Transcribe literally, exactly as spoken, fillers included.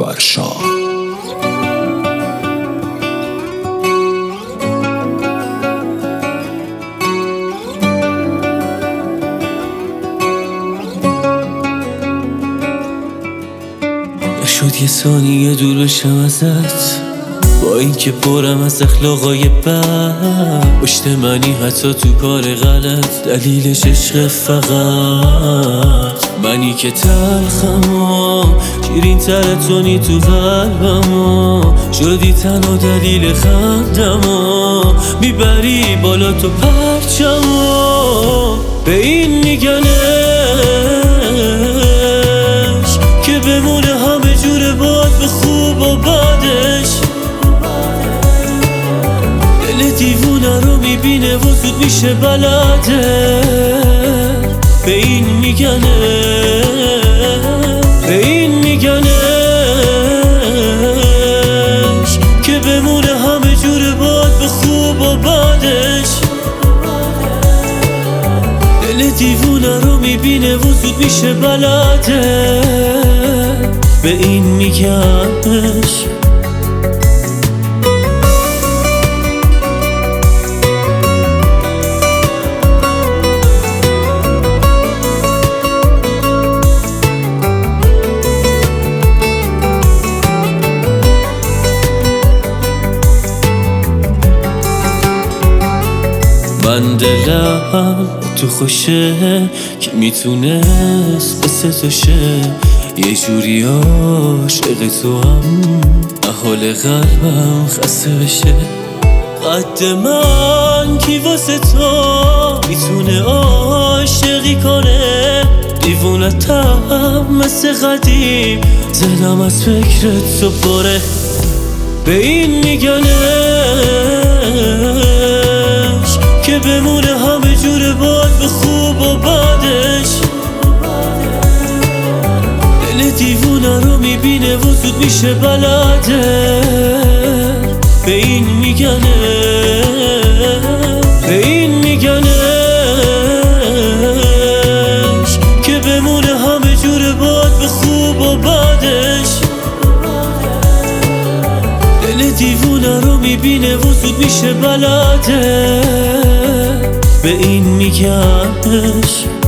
ورشا. نشد یه ثانیه دور بشم ازت، با اینکه پرم از اخلاقای بد. پشت منی حتی تو کار غلط، دلیلش عشق فقط منی که تلخم و شیرین تر تونی تو قلبم و شدی تنها دلیل خندم و میبری بالا تو پرچم و به این میگنش که بمونه همه جور باد به خوب و بدش. دل دیوونه رو میبینه و زود میشه بلده، به این میگنه به این میگنش که بمونه همه جور باد به خوب و بدش. دل دیوونه رو میبینه و زود میشه بلده، به این میگنش. من دلم تو خوشه که میتونست مثل تو شه، یه جوری عاشق تو هم حال قلبم خسته بشه. قد من کی واسه تو میتونه عاشقی کنه، دیوونتم مثل قدیم، دلم از فکرت تو پره، به این میگنه که بمونه همه جور باد به خوب و بدش. دل دیوونه رو میبینه و زود میشه بلده، به این میگنه به این میگنش که بمونه همه جور باد به خوب و بدش. دل دیوونه رو میبینه و زود میشه بلده، به این میگنش.